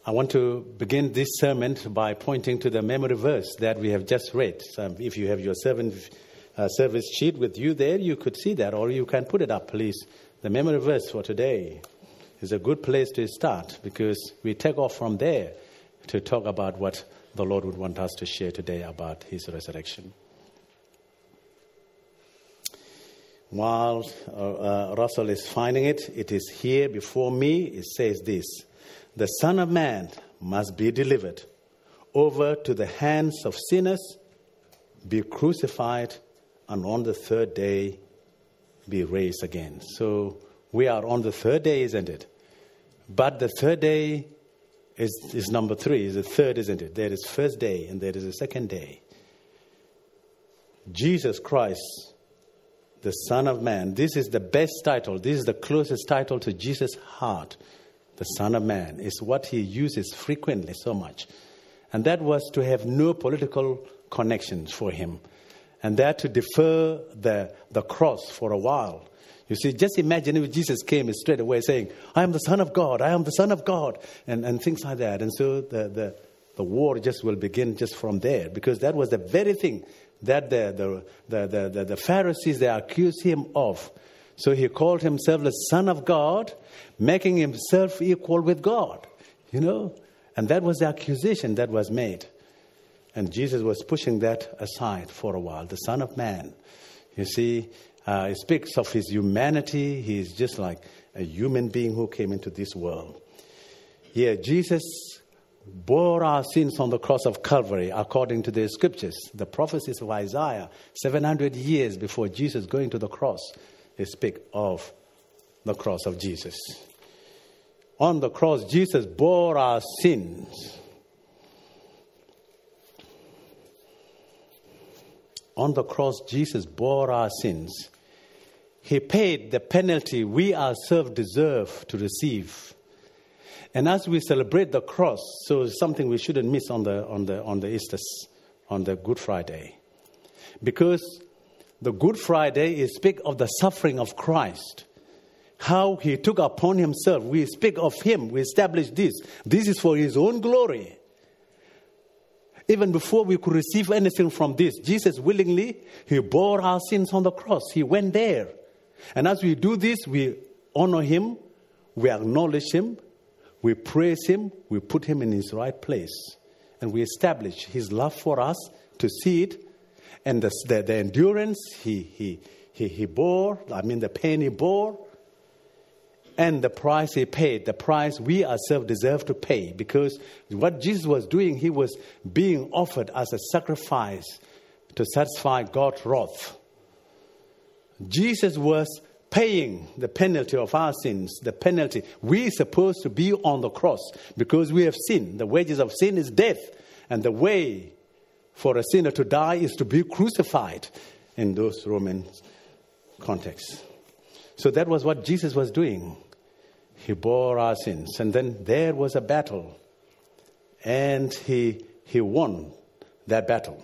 I want to begin this sermon by pointing to the memory verse that we have just read. So if you have your service sheet with you there, you could see that, or you can put it up, please. The memory verse for today is a good place to start because we take off from there to talk about what the Lord would want us to share today about his resurrection. While Russell is finding it, it is here before me. It says this: the Son of Man must be delivered over to the hands of sinners, be crucified, and on the third day be raised again. So we are on the third day, isn't it? But the third day is number 3, is the third, isn't it? There is first day and there is a second day. Jesus Christ, the Son of Man. This is the best title. This is the closest title to Jesus' heart. The Son of Man is what he uses frequently so much. And that was to have no political connections for him. And that to defer the cross for a while. You see, just imagine if Jesus came straight away saying, I am the Son of God, I am the Son of God, and things like that. And so the war just will begin just from there, because that was the very thing that the Pharisees, they accused him of. So he called himself the Son of God, making himself equal with God, you know. And that was the accusation that was made. And Jesus was pushing that aside for a while. The Son of Man, you see, he speaks of his humanity. He is just like a human being who came into this world. Yeah, Jesus bore our sins on the cross of Calvary, according to the scriptures. The prophecies of Isaiah, 700 years before Jesus going to the cross, they speak of the cross of Jesus. On the cross, Jesus bore our sins. On the cross, Jesus bore our sins. He paid the penalty we ourselves deserve to receive. And as we celebrate the cross, so it's something we shouldn't miss on the Easter, on the Good Friday, because the Good Friday speaks of the suffering of Christ, how he took upon himself. We speak of him. We establish this. This is for his own glory. Even before we could receive anything from this, Jesus willingly, he bore our sins on the cross. He went there. And as we do this, we honor him, we acknowledge him, we praise him, we put him in his right place. And we establish his love for us to see it. And the endurance he bore, the pain he bore, and the price he paid, the price we ourselves deserve to pay. Because what Jesus was doing, he was being offered as a sacrifice to satisfy God's wrath. Jesus was paying the penalty of our sins, the penalty. We're supposed to be on the cross because we have sinned. The wages of sin is death. And the way for a sinner to die is to be crucified in those Roman contexts. So that was what Jesus was doing. He bore our sins. And then there was a battle. And he won that battle.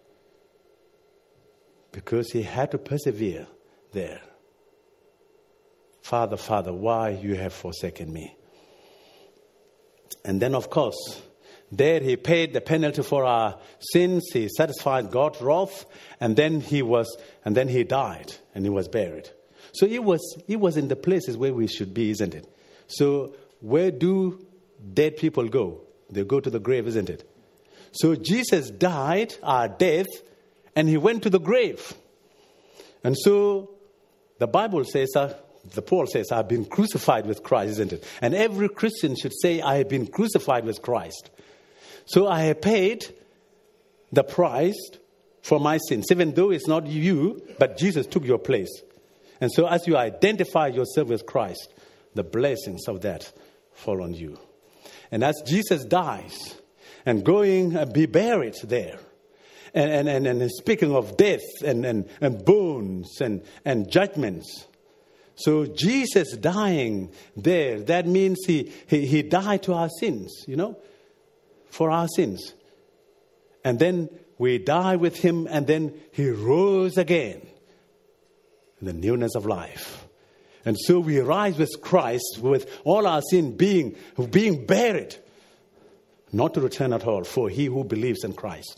Because he had to persevere there. Father, Father, why you have forsaken me? And then, of course, there he paid the penalty for our sins. He satisfied God's wrath. And then he died and he was buried. So he was in the places where we should be, isn't it? So where do dead people go? They go to the grave, isn't it? So Jesus died our death and he went to the grave. And so the Bible says, Paul says, I've been crucified with Christ, isn't it? And every Christian should say, I have been crucified with Christ. So I have paid the price for my sins, even though it's not you, but Jesus took your place. And so as you identify yourself with Christ, the blessings of that fall on you. And as Jesus dies and going and be buried there, and speaking of death and bones and judgments. So Jesus dying there, that means he died to our sins, for our sins. And then we die with him, and then he rose again in the newness of life. And so we rise with Christ with all our sin being buried. not to return at all for he who believes in Christ.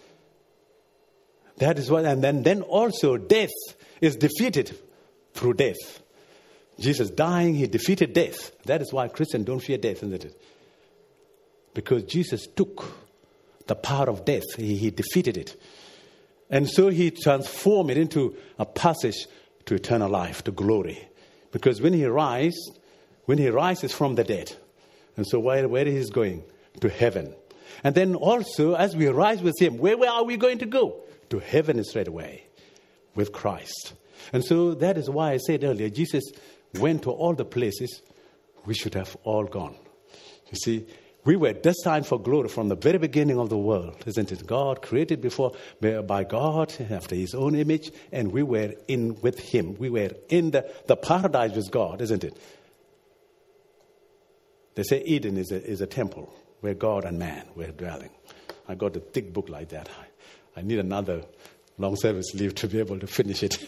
That is what, and then also death is defeated through death. Jesus dying, he defeated death. That is why Christians don't fear death, isn't it? Because Jesus took the power of death. He defeated it. And so he transformed it into a passage to eternal life, to glory. Because when he rises from the dead, and so where is he going? To heaven. And then also, as we rise with him, where are we going to go? To heaven straight away with Christ. And so that is why I said earlier, Jesus went to all the places we should have all gone. You see, we were destined for glory from the very beginning of the world, isn't it? God created by God after his own image, and we were in with him. We were in the paradise with God, isn't it? They say Eden is a temple where God and man were dwelling. I got a thick book like that. I need another long service leave to be able to finish it.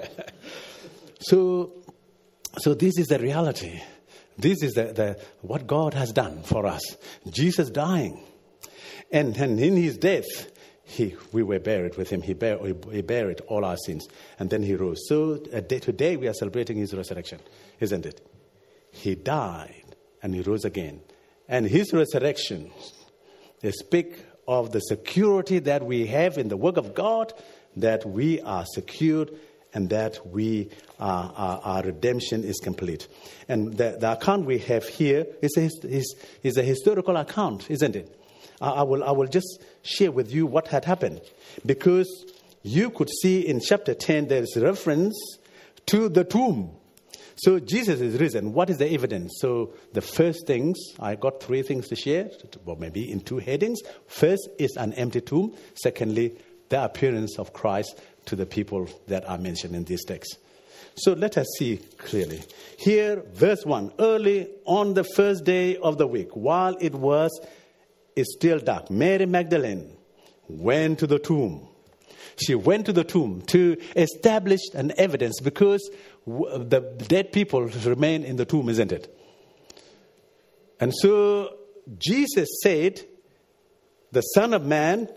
So this is the reality. This is what God has done for us. Jesus dying. And in his death, we were buried with him. He buried all our sins. And then he rose. So today we are celebrating his resurrection, isn't it? He died and he rose again. And his resurrection, they speak of the security that we have in the work of God, that we are secured and that our redemption is complete. And the account we have here is a historical account, isn't it? I will just share with you what had happened. Because you could see in chapter 10, there is a reference to the tomb. So Jesus is risen. What is the evidence? So the first things, I got 3 things to share, or maybe in 2 headings. First is an empty tomb. Secondly, the appearance of Christ to the people that are mentioned in this text. So let us see clearly. Here, verse 1. Early on the first day of the week, while it was still dark, Mary Magdalene went to the tomb. She went to the tomb to establish an evidence because the dead people remain in the tomb, isn't it? And so Jesus said, the Son of Man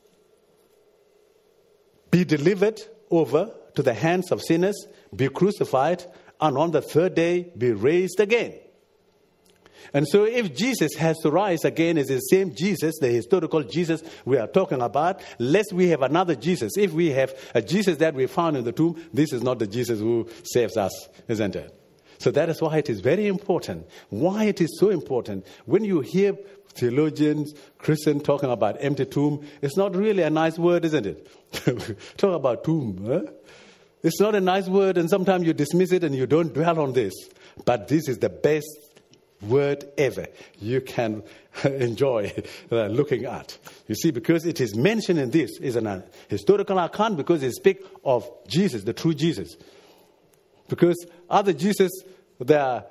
be delivered over to the hands of sinners, be crucified, and on the third day be raised again. And so if Jesus has to rise again, it's the same Jesus, the historical Jesus we are talking about, lest we have another Jesus. If we have a Jesus that we found in the tomb, this is not the Jesus who saves us, isn't it? So that is why it is very important. Why it is so important. When you hear theologians, Christians talking about empty tomb, it's not really a nice word, isn't it? Talk about tomb. Huh? It's not a nice word, and sometimes you dismiss it and you don't dwell on this. But this is the best word ever you can enjoy looking at. You see, because it is mentioned in this, is an historical account because it speaks of Jesus, the true Jesus. Because other Jesus, they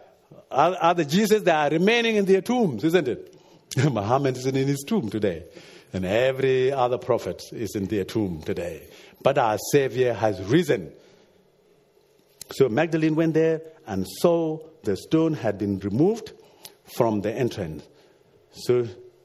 are remaining in their tombs, isn't it? Muhammad is in his tomb today. And every other prophet is in their tomb today. But our Savior has risen. So Magdalene went there and saw the stone had been removed from the entrance. So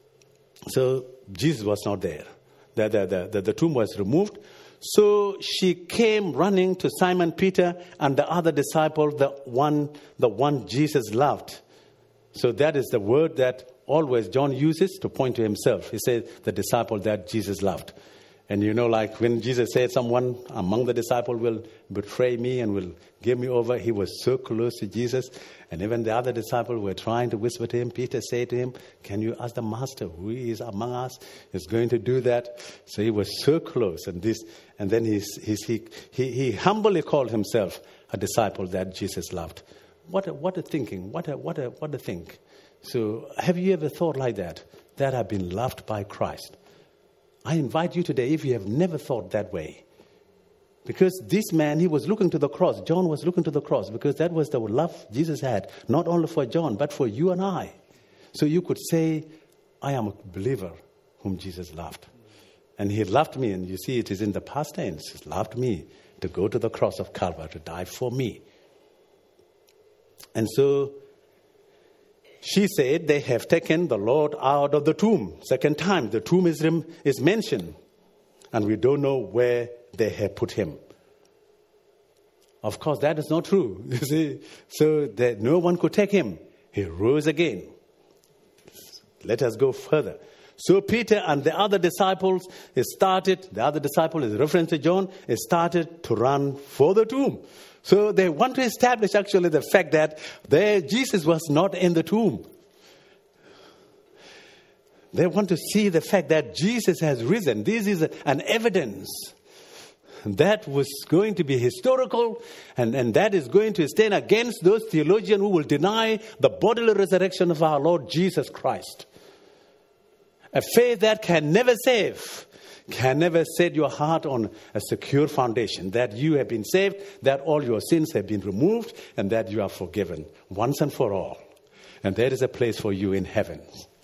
Jesus was not there. The tomb was removed. So she came running to Simon Peter and the other disciple, the one Jesus loved. So that is the word that always John uses to point to himself. He said, the disciple that Jesus loved. And you know, like when Jesus said someone among the disciples will betray me and will give me over, he was so close to Jesus. And even the other disciples were trying to whisper to him. Peter said to him, can you ask the master who is among us is going to do that? So he was so close. And then he humbly called himself a disciple that Jesus loved. What a thinking. What a think. So have you ever thought like that I've been loved by Christ? I invite you today, if you have never thought that way, because this man, he was looking to the cross. John was looking to the cross because that was the love Jesus had, not only for John, but for you and I. So you could say, I am a believer whom Jesus loved. And he loved me, and you see it is in the past tense. He loved me to go to the cross of Calvary, to die for me. And so she said, they have taken the Lord out of the tomb. Second time, the tomb is mentioned. And we don't know where they have put him. Of course, that is not true. You see, so that no one could take him. He rose again. Let us go further. So Peter and the other disciples, the other disciple is reference to John, started to run for the tomb. So they want to establish actually the fact that Jesus was not in the tomb. They want to see the fact that Jesus has risen. This is an evidence that was going to be historical, and that is going to stand against those theologians who will deny the bodily resurrection of our Lord Jesus Christ. A faith that can never save, can never set your heart on a secure foundation, that you have been saved, that all your sins have been removed, and that you are forgiven once and for all. And there is a place for you in heaven.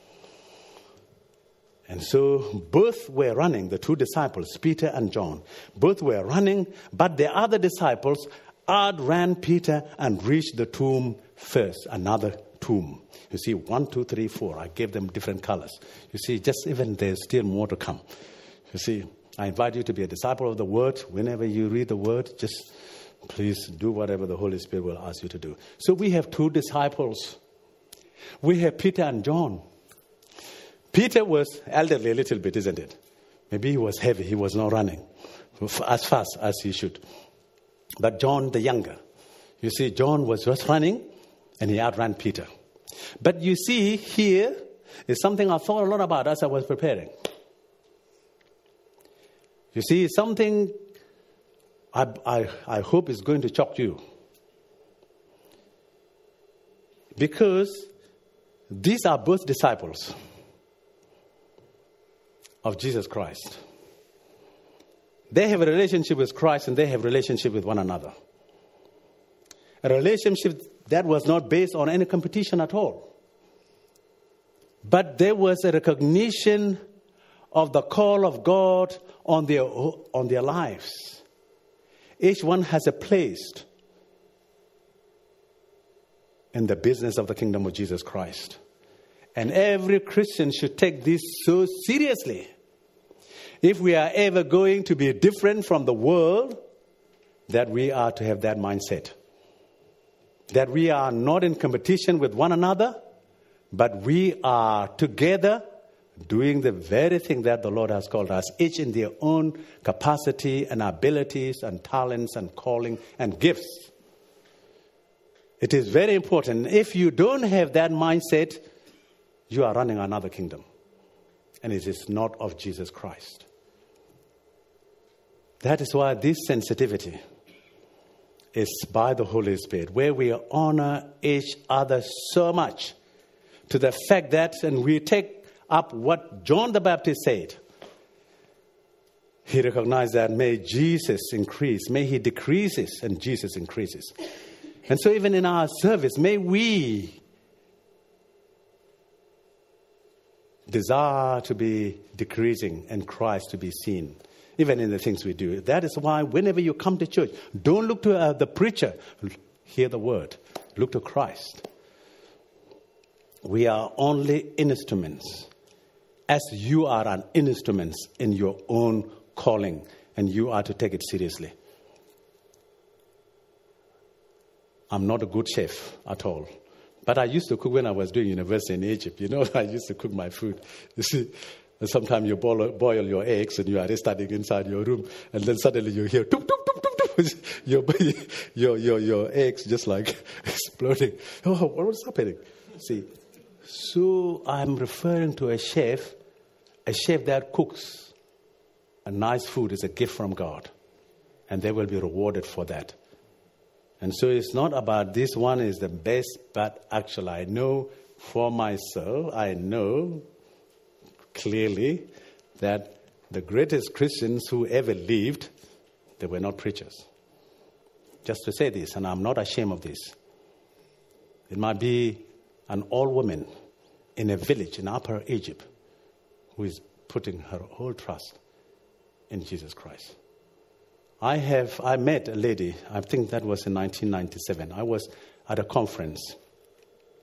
And so both were running, the two disciples, Peter and John. Both were running, but the other disciples outran Peter and reached the tomb first, another tomb. You see, 1, 2, 3, 4. I gave them different colors. You see, just even there's still more to come. You see, I invite you to be a disciple of the Word. Whenever you read the Word, just please do whatever the Holy Spirit will ask you to do. So we have two disciples. We have Peter and John. Peter was elderly a little bit, isn't it? Maybe he was heavy. He was not running as fast as he should. But John, the younger. You see, John was just running and he outran Peter. But you see, here is something I thought a lot about as I was preparing. You see, something I hope is going to shock you. Because these are both disciples of Jesus Christ. They have a relationship with Christ and they have a relationship with one another. A relationship that was not based on any competition at all. But there was a recognition of the call of God on their lives. Each one has a place in the business of the kingdom of Jesus Christ. And every Christian should take this so seriously. If we are ever going to be different from the world, that we are to have that mindset. That we are not in competition with one another, but we are together doing the very thing that the Lord has called us, each in their own capacity and abilities and talents and calling and gifts. It is very important. If you don't have that mindset, you are running another kingdom. And it is not of Jesus Christ. That is why this sensitivity is by the Holy Spirit, where we honor each other so much to the fact that, and we take up what John the Baptist said. He recognized that may Jesus increase, may he decreases and Jesus increases. And so even in our service, may we desire to be decreasing and Christ to be seen, even in the things we do. That is why whenever you come to church, don't look to the preacher. Hear the word. Look to Christ. We are only instruments, as you are an instrument in your own calling, and you are to take it seriously. I'm not a good chef at all. But I used to cook when I was doing university in Egypt. You know, I used to cook my food. You see, sometimes you boil your eggs and you are studying inside your room, and then suddenly you hear tuk, tuk, tuk, tuk, tuk. Your eggs just like exploding. Oh, what was happening? See, so I'm referring to a chef that cooks a nice food is a gift from God, and they will be rewarded for that. And so it's not about this one is the best, but actually I know for myself, I know clearly that the greatest Christians who ever lived, they were not preachers. Just to say this, and I'm not ashamed of this. It might be an old woman in a village in Upper Egypt who is putting her whole trust in Jesus Christ. I met a lady, I think that was in 1997. I was at a conference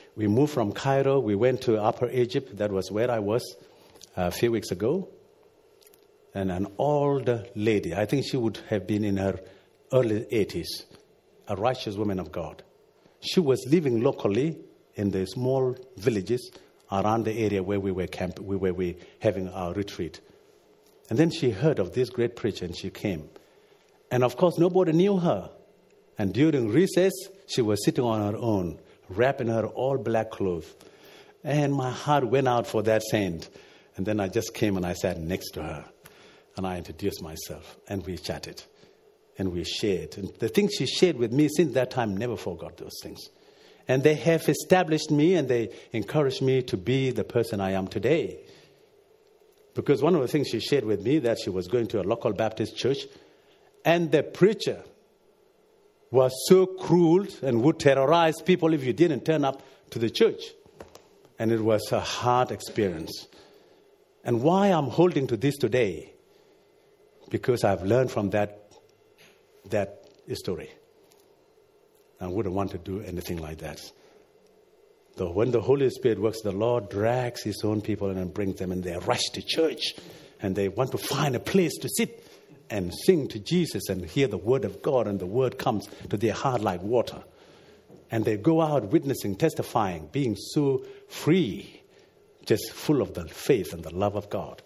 We moved from Cairo. We went to Upper Egypt. That was where I was a few weeks ago. And an old lady, I think she would have been in her early 80s, a righteous woman of God. She was living locally in the small villages around the area where we were having our retreat. And then she heard of this great preacher and she came. And of course, nobody knew her. And during recess, she was sitting on her own, wrapped in her all black clothes. And my heart went out for that saint. And then I just came and I sat next to her. And I introduced myself. And we chatted. And we shared. And the things she shared with me since that time, never forgot those things. And they have established me and they encouraged me to be the person I am today. Because one of the things she shared with me, that she was going to a local Baptist church. And the preacher was so cruel and would terrorize people if you didn't turn up to the church. And it was a hard experience. And why I'm holding to this today? Because I've learned from that story. I wouldn't want to do anything like that. Though when the Holy Spirit works, the Lord drags His own people and brings them, and they rush to church. And they want to find a place to sit and sing to Jesus and hear the word of God, and the word comes to their heart like water. And they go out witnessing, testifying, being so free, just full of the faith and the love of God.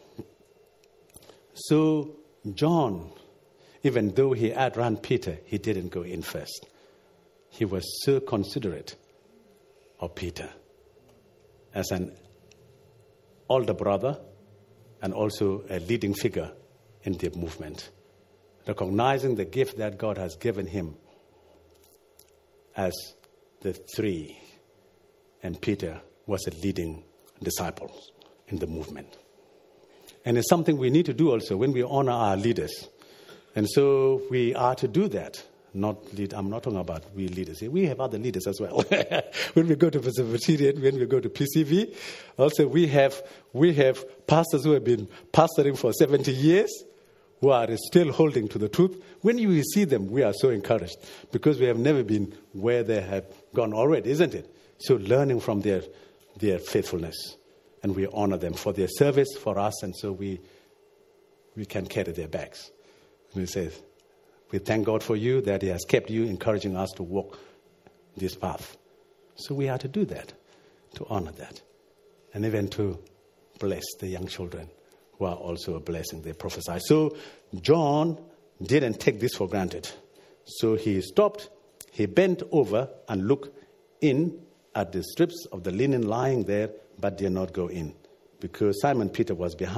So John, even though he outran Peter, he didn't go in first. He was so considerate of Peter as an older brother and also a leading figure in the movement, recognizing the gift that God has given him as the three. And Peter was a leading disciple in the movement. And it's something we need to do also when we honor our leaders. And so we are to do that. I'm not talking about we leaders. We have other leaders as well. When we go to Presbyterian, when we go to PCV, also we have pastors who have been pastoring for 70 years, who are still holding to the truth. When you see them, we are so encouraged because we have never been where they have gone already, isn't it? So learning from their faithfulness, and we honor them for their service for us, and so we can carry their bags. We say, we thank God for you that He has kept you, encouraging us to walk this path. So we are to do that, to honor that, and even to bless the young children who are also a blessing. They prophesy. So John didn't take this for granted. So he stopped, he bent over and looked in at the strips of the linen lying there, but did not go in. Because Simon Peter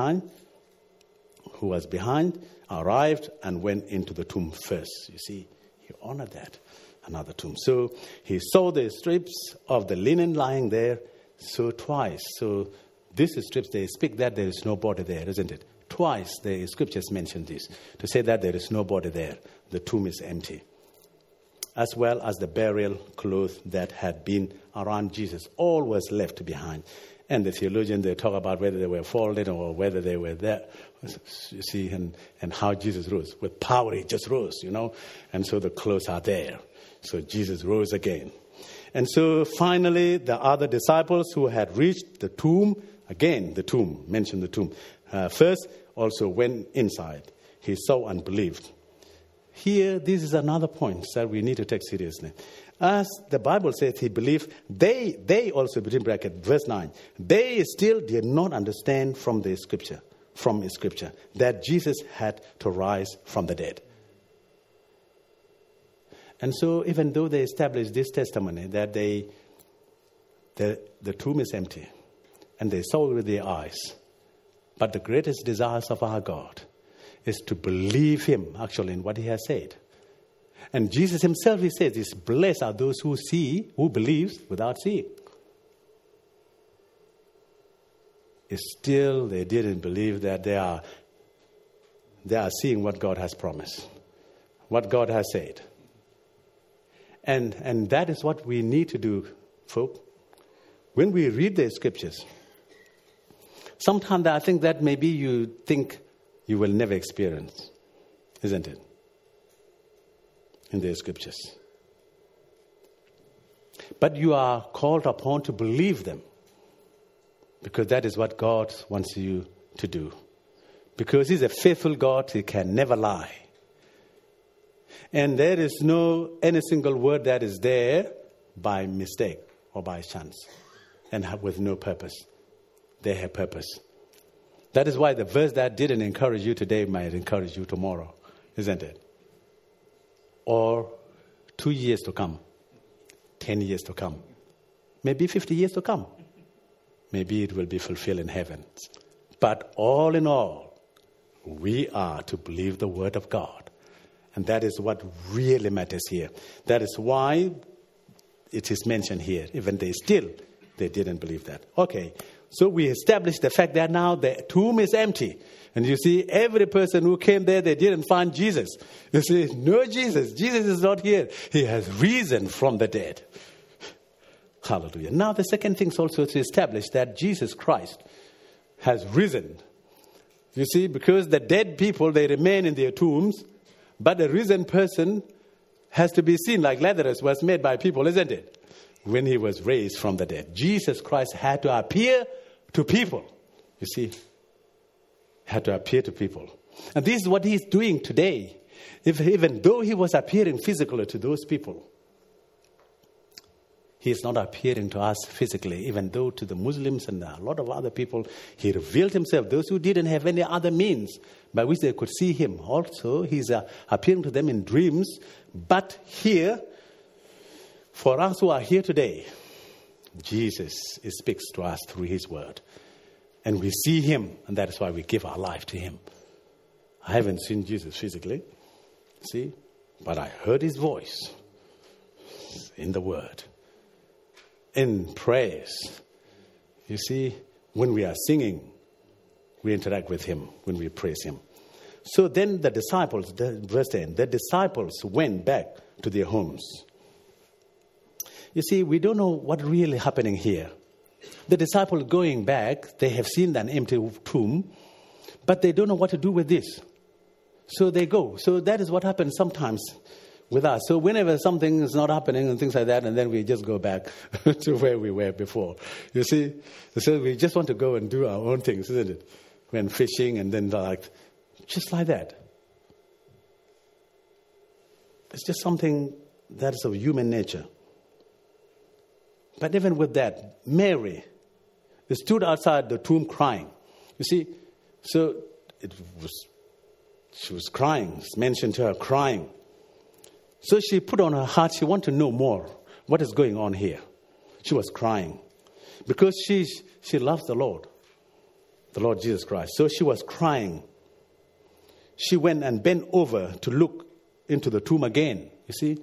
who was behind, arrived and went into the tomb first. You see, he honored that, another tomb. So he saw the strips of the linen lying there, so twice. So these strips, they speak that there is no body there, isn't it? Twice the scriptures mention this, to say that there is no body there. The tomb is empty. As well as the burial clothes that had been around Jesus. All was left behind. And the theologians, they talk about whether they were folded or whether they were there. You see, and how Jesus rose. With power, He just rose, And so the clothes are there. So Jesus rose again. And so finally, the other disciples who had reached the tomb, again, the tomb, mention the tomb, first also went inside. He saw and believed. Here, this is another point that we need to take seriously. As the Bible says, he believed, they also, between brackets, verse 9, they still did not understand from Scripture, that Jesus had to rise from the dead. And so, even though they established this testimony that the tomb is empty, and they saw it with their eyes, but the greatest desires of our God is to believe Him, actually, in what He has said. And Jesus Himself, He says, is blessed are those who believes without seeing. Still, they didn't believe that they are seeing what God has promised, what God has said. And that is what we need to do, folk. When we read the Scriptures, sometimes I think that maybe you think you will never experience, isn't it? In the Scriptures. But you are called upon to believe them, because that is what God wants you to do. Because He's a faithful God, He can never lie. And there is no any single word that is there by mistake or by chance and with no purpose. They have purpose. That is why the verse that didn't encourage you today might encourage you tomorrow, isn't it? Or 2 years to come, 10 years to come, maybe 50 years to come. Maybe it will be fulfilled in heaven. But all in all, we are to believe the word of God. And that is what really matters here. That is why it is mentioned here. Even they didn't believe that. Okay, so we established the fact that now the tomb is empty. And you see, every person who came there, they didn't find Jesus. You see, no Jesus. Jesus is not here. He has risen from the dead. Hallelujah. Now the second thing is also to establish that Jesus Christ has risen. You see, because the dead people, they remain in their tombs, but the risen person has to be seen, like Lazarus was made by people, isn't it? When he was raised from the dead. Jesus Christ had to appear to people. You see, had to appear to people. And this is what he's doing today. Even though he was appearing physically to those people, he is not appearing to us physically, even though to the Muslims and a lot of other people, he revealed himself. Those who didn't have any other means by which they could see him. Also, he's appearing to them in dreams. But here, for us who are here today, Jesus speaks to us through his word. And we see him, and that is why we give our life to him. I haven't seen Jesus physically, see, but I heard his voice in the word. In prayers, you see, when we are singing, we interact with him, when we praise him. So then the disciples, verse 10, the disciples went back to their homes. You see, we don't know what really happening here. The disciples going back, they have seen an empty tomb, but they don't know what to do with this. So they go. So that is what happens sometimes with us. So whenever something is not happening and things like that, and then we just go back to where we were before. You see, so we just want to go and do our own things, isn't it? When fishing and then just like that. It's just something that is of human nature. But even with that, Mary stood outside the tomb crying. You see, so she was crying. It's mentioned to her crying. So she put on her heart, she wanted to know more. What is going on here? She was crying. Because she loves the Lord Jesus Christ. So she was crying. She went and bent over to look into the tomb again, you see.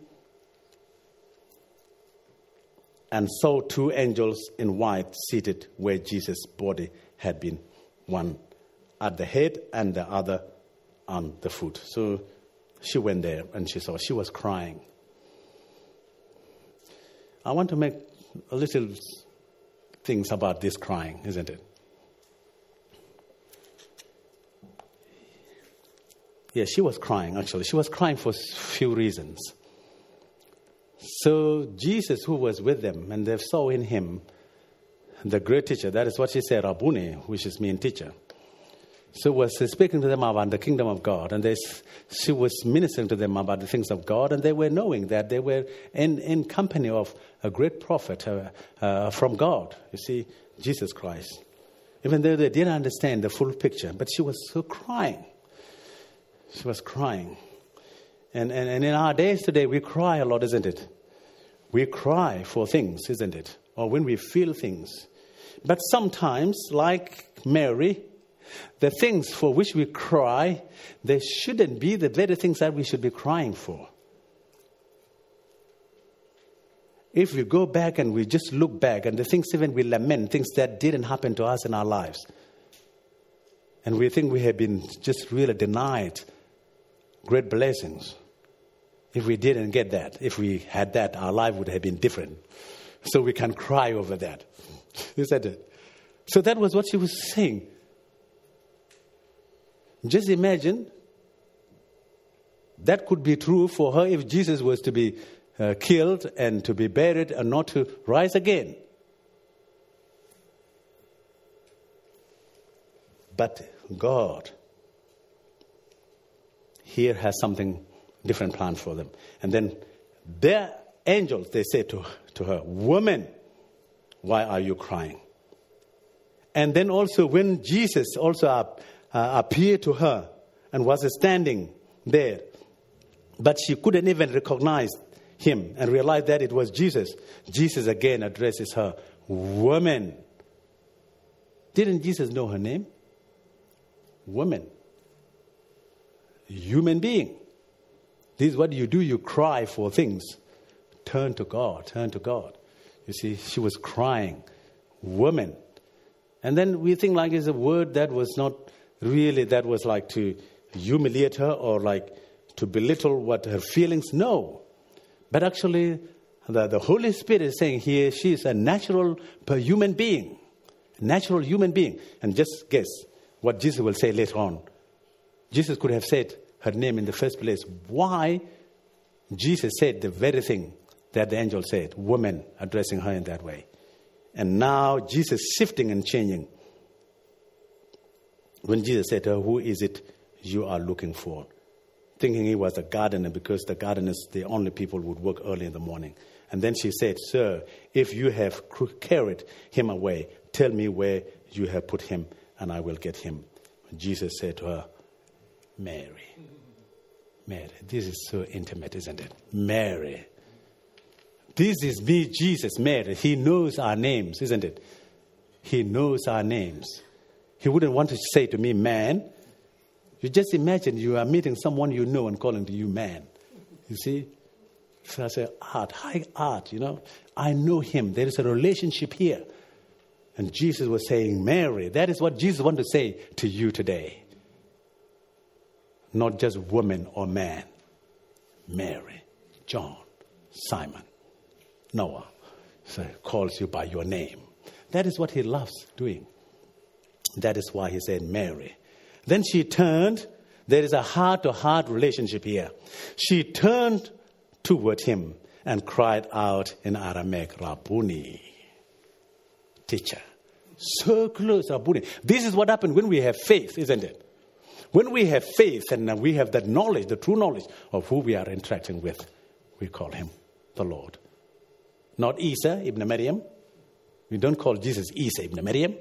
And saw two angels in white seated where Jesus' body had been, one at the head and the other on the foot. So she went there and she saw. She was crying. I want to make a little things about this crying, isn't it? Yeah, she was crying, actually. She was crying for a few reasons. So Jesus, who was with them, and they saw in him the great teacher. That is what she said, Rabboni, which is mean teacher. So was speaking to them about the kingdom of God. And she was ministering to them about the things of God. And they were knowing that they were in company of a great prophet from God. You see, Jesus Christ. Even though they didn't understand the full picture. But she was so crying. She was crying. And in our days today, we cry a lot, isn't it? We cry for things, isn't it? Or when we feel things. But sometimes, like Mary, the things for which we cry, they shouldn't be the very things that we should be crying for. If we go back and we just look back, and the things even we lament, things that didn't happen to us in our lives, and we think we have been just really denied great blessings. If we didn't get that, if we had that, our life would have been different. So we can cry over that. Isn't it? So that was what she was saying. Just imagine that could be true for her if Jesus was to be killed and to be buried and not to rise again. But God here has something different planned for them. And then their angels, they say to her, "Woman, why are you crying?" And then also when Jesus also appeared to her and was standing there, but she couldn't even recognize him and realize that it was Jesus. Jesus again addresses her, "Woman." Didn't Jesus know her name? Woman. Human being. This is what you do. You cry for things. Turn to God. Turn to God. You see, she was crying. Woman. And then we think like it's a word that was not really, that was like to humiliate her or like to belittle what her feelings. No. But actually, the Holy Spirit is saying here, she is a natural human being. Natural human being. And just guess what Jesus will say later on. Jesus could have said her name in the first place. Why Jesus said the very thing that the angel said, woman, addressing her in that way. And now Jesus shifting and changing. When Jesus said to her, "Who is it you are looking for?" Thinking he was a gardener, because the gardeners, the only people would work early in the morning. And then she said, "Sir, if you have carried him away, tell me where you have put him, and I will get him." Jesus said to her, "Mary." Mary. This is so intimate, isn't it? Mary. This is me, Jesus, Mary. He knows our names, isn't it? He knows our names. He wouldn't want to say to me, "Man." You just imagine you are meeting someone you know and calling to you, "Man." You see? So I say, Art, hi Art, I know him. There is a relationship here. And Jesus was saying, "Mary." That is what Jesus wants to say to you today. Not just woman or man. Mary, John, Simon, Noah. So he calls you by your name. That is what he loves doing. That is why he said, "Mary." Then she turned. There is a heart-to-heart relationship here. She turned toward him and cried out in Aramaic, "Rabboni." Teacher. So close, Rabboni. This is what happened when we have faith, isn't it? When we have faith and we have that knowledge, the true knowledge of who we are interacting with, we call him the Lord. Not Isa ibn Maryam. We don't call Jesus Isa ibn Maryam.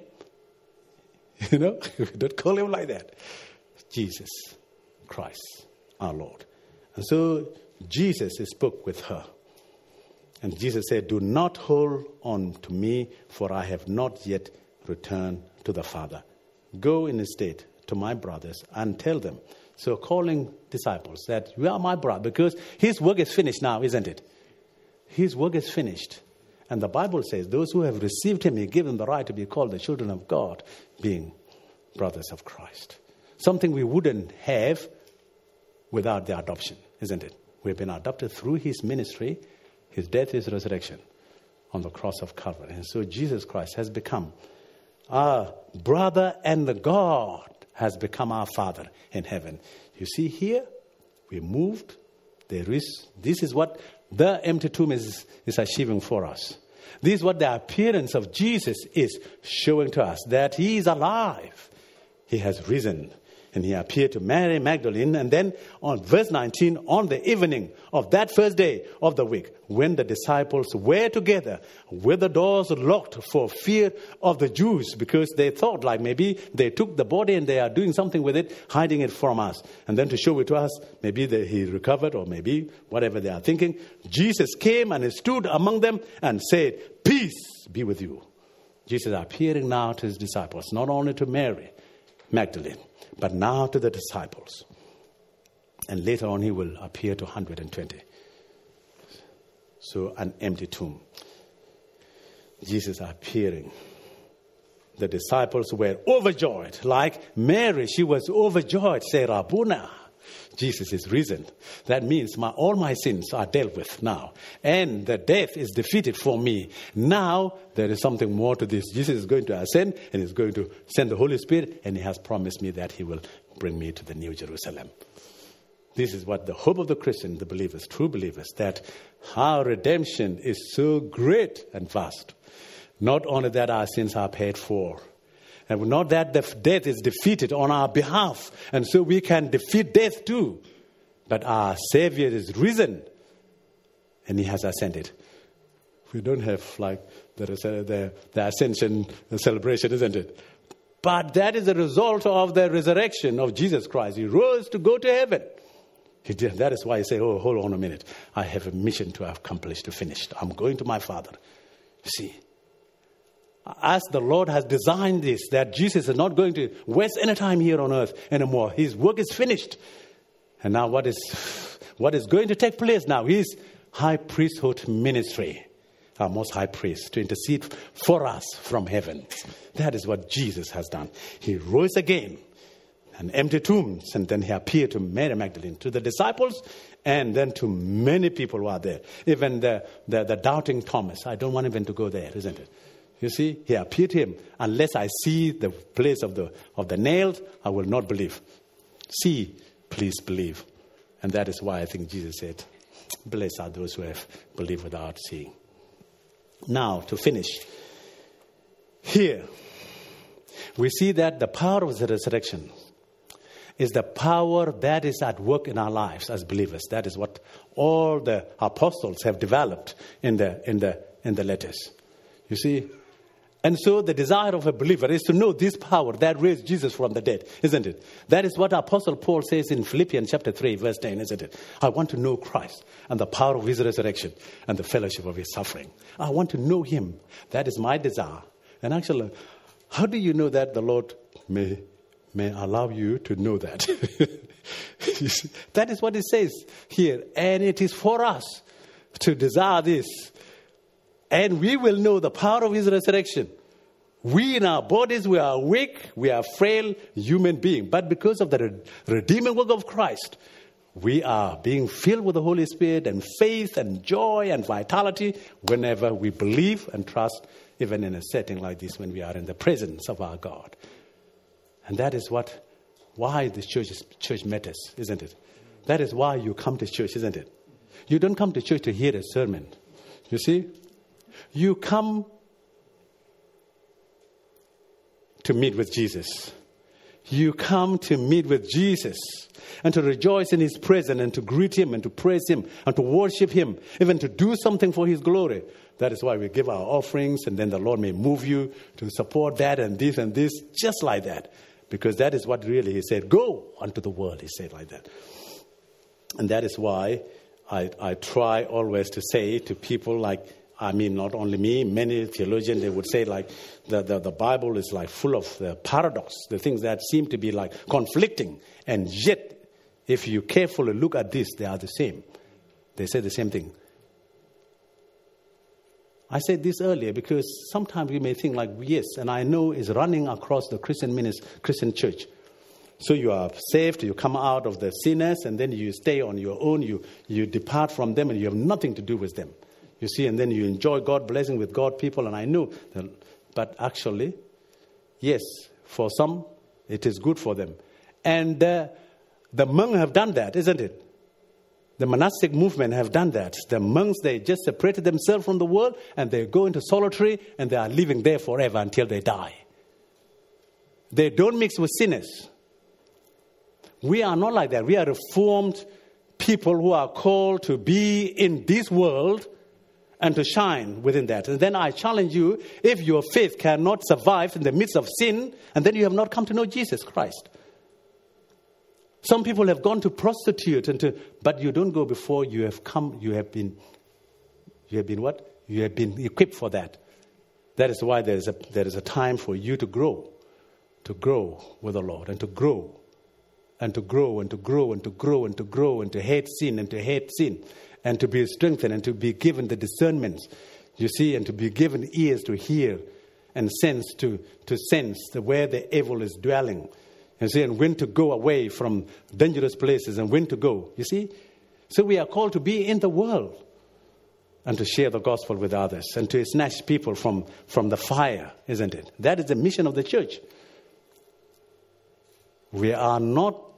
We don't call him like that. Jesus Christ, our Lord. And so Jesus spoke with her. And Jesus said, "Do not hold on to me, for I have not yet returned to the Father. Go instead to my brothers and tell them." So calling disciples that you are my brother, because his work is finished now, isn't it? His work is finished. And the Bible says those who have received him, he gave them the right to be called the children of God, being brothers of Christ. Something we wouldn't have without the adoption, isn't it? We've been adopted through his ministry, his death, his resurrection on the cross of Calvary. And so Jesus Christ has become our brother, and the God has become our Father in heaven. You see here, we moved. This is what the empty tomb is achieving for us. This is what the appearance of Jesus is showing to us, that he is alive. He has risen. And he appeared to Mary Magdalene. And then on verse 19, on the evening of that first day of the week, when the disciples were together with the doors locked for fear of the Jews, because they thought like maybe they took the body and they are doing something with it, hiding it from us. And then to show it to us, maybe he recovered, or maybe whatever they are thinking. Jesus came and stood among them and said, "Peace be with you." Jesus appearing now to his disciples, not only to Mary Magdalene, but now to the disciples. And later on he will appear to 120. So an empty tomb. Jesus appearing. The disciples were overjoyed. Like Mary, she was overjoyed. Say, "Rabboni." Jesus is risen. That means all my sins are dealt with now. And the death is defeated for me. Now there is something more to this. Jesus is going to ascend and is going to send the Holy Spirit. And he has promised me that he will bring me to the New Jerusalem. This is what the hope of the Christian, the believers, true believers, that our redemption is so great and vast. Not only that our sins are paid for, and not that the death is defeated on our behalf, and so we can defeat death too. But our Savior is risen, and He has ascended. We don't have like the ascension celebration, isn't it? But that is a result of the resurrection of Jesus Christ. He rose to go to heaven. That is why He said, oh, hold on a minute. I have a mission to accomplish, to finish. I'm going to my Father. You see, as the Lord has designed this, that Jesus is not going to waste any time here on earth anymore. His work is finished. And now what is going to take place now? His high priesthood ministry. Our most high priest, to intercede for us from heaven. That is what Jesus has done. He rose again, and empty tombs, and then He appeared to Mary Magdalene, to the disciples, and then to many people who are there. Even the doubting Thomas. I don't want even to go there, isn't it? You see, He appeared to him. Unless I see the place of the nails, I will not believe. See, please believe. And that is why I think Jesus said, blessed are those who have believed without seeing. Now, to finish, here, we see that the power of the resurrection is the power that is at work in our lives as believers. That is what all the apostles have developed in the letters. You see? And so the desire of a believer is to know this power that raised Jesus from the dead, isn't it? That is what Apostle Paul says in Philippians chapter 3, verse 10, isn't it? I want to know Christ and the power of His resurrection and the fellowship of His suffering. I want to know Him. That is my desire. And actually, how do you know that the Lord may allow you to know that? That is what it says here. And it is for us to desire this. And we will know the power of His resurrection. We in our bodies, we are weak, we are frail human beings. But because of the redeeming work of Christ, we are being filled with the Holy Spirit and faith and joy and vitality whenever we believe and trust, even in a setting like this when we are in the presence of our God. And that is why this church matters, isn't it? That is why you come to church, isn't it? You don't come to church to hear a sermon. You see? You come to meet with Jesus. You come to meet with Jesus and to rejoice in His presence and to greet Him and to praise Him and to worship Him, even to do something for His glory. That is why we give our offerings, and then the Lord may move you to support that and this, just like that. Because that is what really He said, go unto the world, He said like that. And that is why I try always to say to people like, not only me, many theologians, they would say like the Bible is like full of the paradox, the things that seem to be like conflicting. And yet, if you carefully look at this, they are the same. They say the same thing. I said this earlier because sometimes we may think like, yes, and I know is running across the Christian church. So you are saved, you come out of the sinners, and then you stay on your own, you depart from them, and you have nothing to do with them. You see, and then you enjoy God, blessing with God people, and I know that, but actually, yes, for some, it is good for them. And the monks have done that, isn't it? The monastic movement have done that. The monks, they just separated themselves from the world, and they go into solitary, and they are living there forever until they die. They don't mix with sinners. We are not like that. We are reformed people who are called to be in this world and to shine within that. And then I challenge you, if your faith cannot survive in the midst of sin, and then you have not come to know Jesus Christ. Some people have gone to prostitute, but you don't go before you have come. You have been what? You have been equipped for that. That is why there is a time for you to grow with the Lord, and to grow, and to grow, and to grow, and to grow, and to grow, and to hate sin, and to be strengthened, and to be given the discernment, you see, and to be given ears to hear, and sense to sense where the evil is dwelling. You see, and when to go away from dangerous places and when to go. You see? So we are called to be in the world and to share the gospel with others and to snatch people from the fire, isn't it? That is the mission of the church. We are not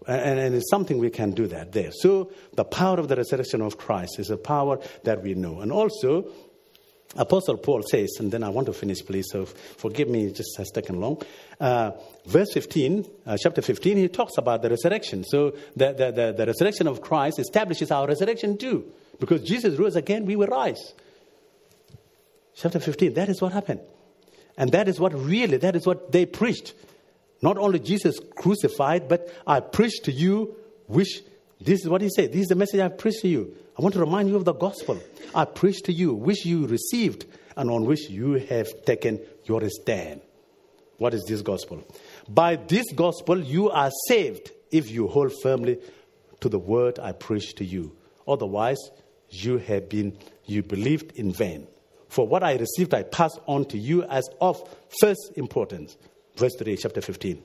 And it's something we can do that there. So the power of the resurrection of Christ is a power that we know. And also, Apostle Paul says, and then I want to finish, please, so forgive me just a second long. Verse 15, chapter 15, he talks about the resurrection. So the resurrection of Christ establishes our resurrection too. Because Jesus rose again, we will rise. Chapter 15, that is what happened. And that is what they preached. Not only Jesus crucified, but I preach to you, this is what he said. This is the message I preach to you. I want to remind you of the gospel. I preach to you, which you received, and on which you have taken your stand. What is this gospel? By this gospel, you are saved if you hold firmly to the word I preach to you. Otherwise, you believed in vain. For what I received, I pass on to you as of first importance. Verse 3, chapter 15.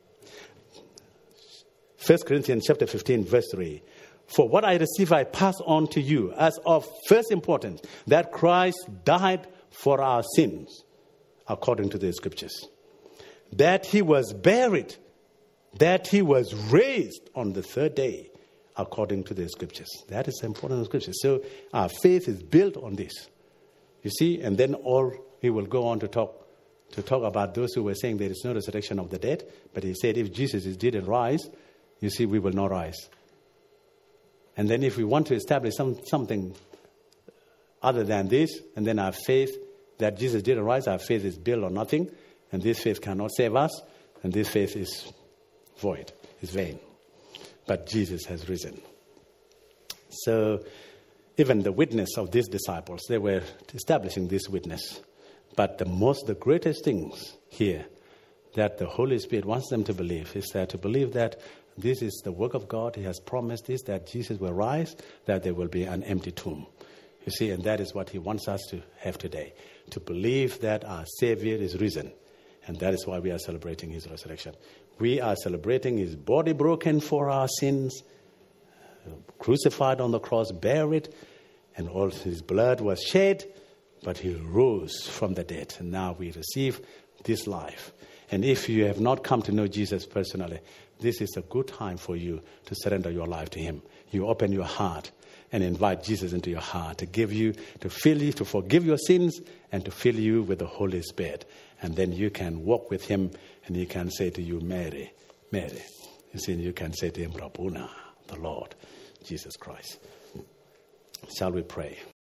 1 Corinthians chapter 15, verse 3. For what I received, I pass on to you as of first importance, that Christ died for our sins, according to the scriptures. That he was buried, that he was raised on the third day, according to the scriptures. That is important scripture. So our faith is built on this. You see, and then he will go on to talk about those who were saying there is no resurrection of the dead. But he said if Jesus didn't rise, you see, we will not rise. And then if we want to establish something other than this, and then our faith that Jesus didn't rise, our faith is built on nothing, and this faith cannot save us, and this faith is void, is vain. But Jesus has risen. So even the witness of these disciples, they were establishing this witness. But the greatest things here that the Holy Spirit wants them to believe is that to believe that this is the work of God. He has promised this, that Jesus will rise, that there will be an empty tomb. You see, and that is what he wants us to have today. To believe that our Savior is risen. And that is why we are celebrating his resurrection. We are celebrating his body broken for our sins, crucified on the cross, buried, and all his blood was shed, but he rose from the dead. And now we receive this life. And if you have not come to know Jesus personally, this is a good time for you to surrender your life to him. You open your heart and invite Jesus into your heart to give you, to fill you, to forgive your sins, and to fill you with the Holy Spirit. And then you can walk with him, and he can say to you, Mary, Mary. You see, you can say to him, Rabbuna, the Lord, Jesus Christ. Shall we pray?